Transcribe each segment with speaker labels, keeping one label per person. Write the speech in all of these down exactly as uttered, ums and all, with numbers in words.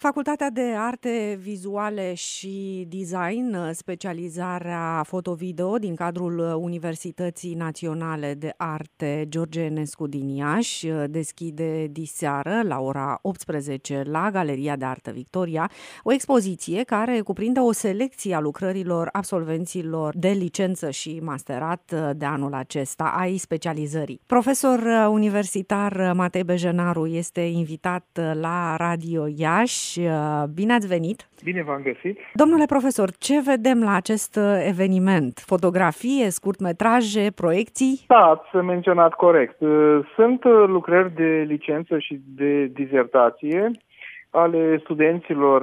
Speaker 1: Facultatea de Arte Vizuale și Design, specializarea foto-video din cadrul Universității Naționale de Arte George Enescu din Iași, deschide diseară la ora optsprezece la Galeria de Artă Victoria o expoziție care cuprinde o selecție a lucrărilor absolvenților de licență și masterat de anul acesta ai specializării. Profesor universitar Matei Bejenaru este invitat la Radio Iași. Bine ați venit!
Speaker 2: Bine v-am găsit!
Speaker 1: Domnule profesor, ce vedem la acest eveniment? Fotografie, scurtmetraje, proiecții?
Speaker 2: Da, ați menționat corect. Sunt lucrări de licență și de dizertație ale studenților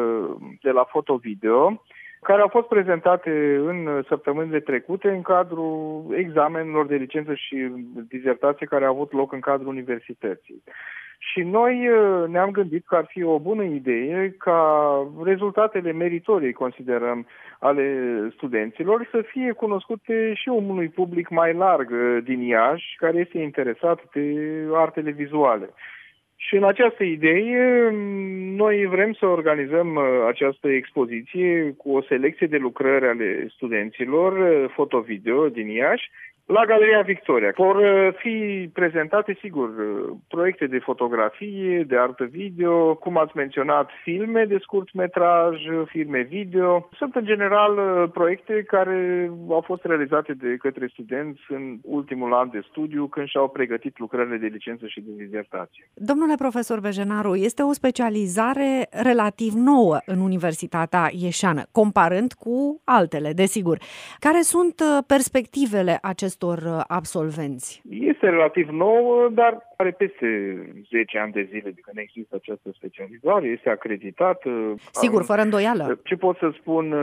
Speaker 2: de la foto-video, care au fost prezentate în săptămânile trecute în cadrul examenelor de licență și dizertație care au avut loc în cadrul universității. Și noi ne-am gândit că ar fi o bună idee ca rezultatele meritorii, considerăm, ale studenților să fie cunoscute și unui public mai larg din Iași, care este interesat de artele vizuale. Și în această idee, noi vrem să organizăm această expoziție cu o selecție de lucrări ale studenților foto-video din Iași, la Galeria Victoria. Vor fi prezentate, sigur, proiecte de fotografie, de artă video, cum ați menționat, filme de scurt metraj, filme video. Sunt, în general, proiecte care au fost realizate de către studenți în ultimul an de studiu, când și-au pregătit lucrările de licență și de dizertație.
Speaker 1: Domnule profesor Bejenaru, este o specializare relativ nouă în Universitatea Ieșeană, comparând cu altele, desigur. Care sunt perspectivele acestor absolvenți?
Speaker 2: Este relativ nou, dar are peste zece ani de zile de când există această specializare, este acreditată.
Speaker 1: Sigur, fără îndoială.
Speaker 2: Ce pot să spun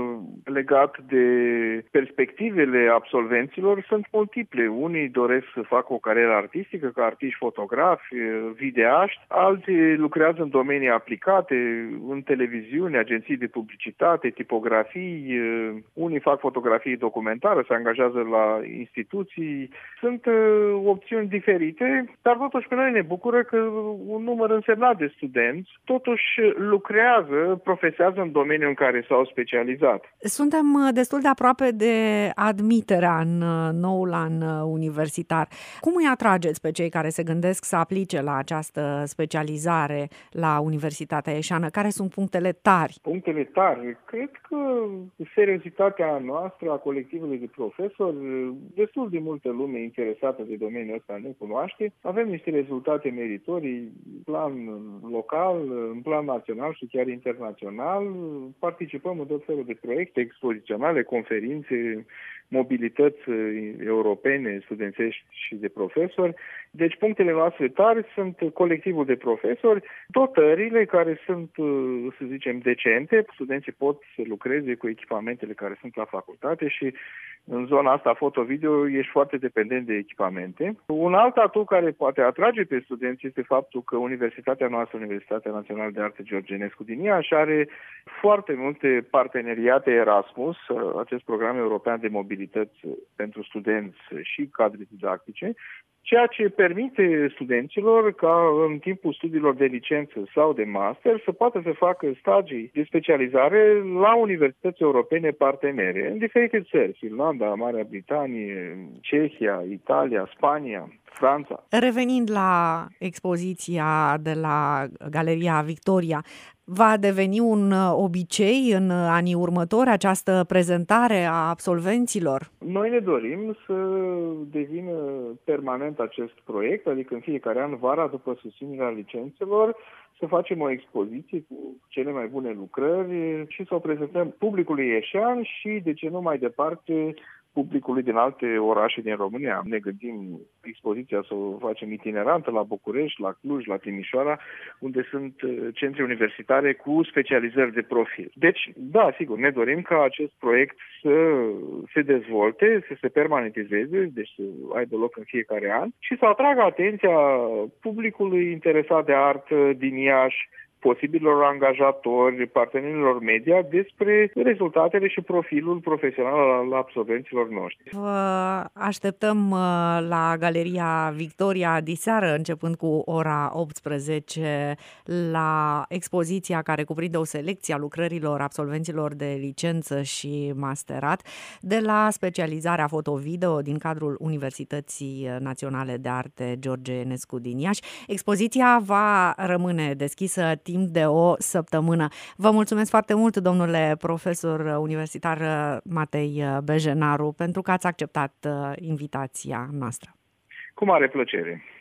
Speaker 2: legat de perspectivele absolvenților sunt multiple. Unii doresc să facă o carieră artistică ca artiști fotografi, videaști, alții lucrează în domenii aplicate, în televiziune, agenții de publicitate, tipografii, unii fac fotografie documentară, se angajează la instituții. Sunt uh, opțiuni diferite, dar totuși pe noi ne bucură că un număr însemnat de studenți totuși lucrează, profesează în domeniul în care s-au specializat.
Speaker 1: Suntem destul de aproape de admiterea în noul an universitar. Cum îi atrageți pe cei care se gândesc să aplice la această specializare la Universitatea Ieșeană? Care sunt punctele tari?
Speaker 2: Punctele tari? Cred că seriozitatea noastră a colectivului de profesori, destul de multă lume interesată de domeniul ăsta ne cunoaște. Avem niște rezultate meritorii în plan local, în plan național și chiar internațional. Participăm în tot felul de proiecte expoziționale, conferințe, mobilități europene, studențești și de profesori. Deci punctele noastre tari sunt colectivul de profesori, dotările care sunt, să zicem, decente. Studenții pot să lucreze cu echipamentele care sunt la facultate și în zona asta foto-video ești foarte dependent de echipamente. Un alt atu care poate atrage pe studenți este faptul că Universitatea noastră, Universitatea Națională de Arte George Enescu din Iași, are foarte multe parteneriate Erasmus, acest program european de mobilități pentru studenți și cadre didactice, ceea ce permite studenților ca în timpul studiilor de licență sau de master să poată să facă stagii de specializare la universități europene partenere în diferite țări, Finlanda, Marea Britanie, Cehia, Italia, Spania, Franța.
Speaker 1: Revenind la expoziția de la Galeria Victoria, va deveni un obicei în anii următori această prezentare a absolvenților?
Speaker 2: Noi ne dorim să devină permanent acest proiect, adică în fiecare an, vara, după susținerea licențelor, să facem o expoziție cu cele mai bune lucrări și să o prezentăm publicului ieșean și, de ce nu mai departe, publicului din alte orașe din România. Ne gândim expoziția să o facem itinerantă la București, la Cluj, la Timișoara, unde sunt centre universitare cu specializări de profil. Deci, da, sigur, ne dorim ca acest proiect să se dezvolte, să se permanentizeze, deci să aibă loc în fiecare an și să atragă atenția publicului interesat de artă din Iași, posibilor angajatori, partenerilor media, despre rezultatele și profilul profesional al absolvenților noștri.
Speaker 1: Vă așteptăm la Galeria Victoria diseară, începând cu ora optsprezece, la expoziția care cuprinde o selecție a lucrărilor absolvenților de licență și masterat de la specializarea foto-video din cadrul Universității Naționale de Arte George Enescu din Iași. Expoziția va rămâne deschisă timp de o săptămână. Vă mulțumesc foarte mult, domnule profesor universitar Matei Bejenaru, pentru că ați acceptat invitația noastră.
Speaker 2: Cu mare plăcere.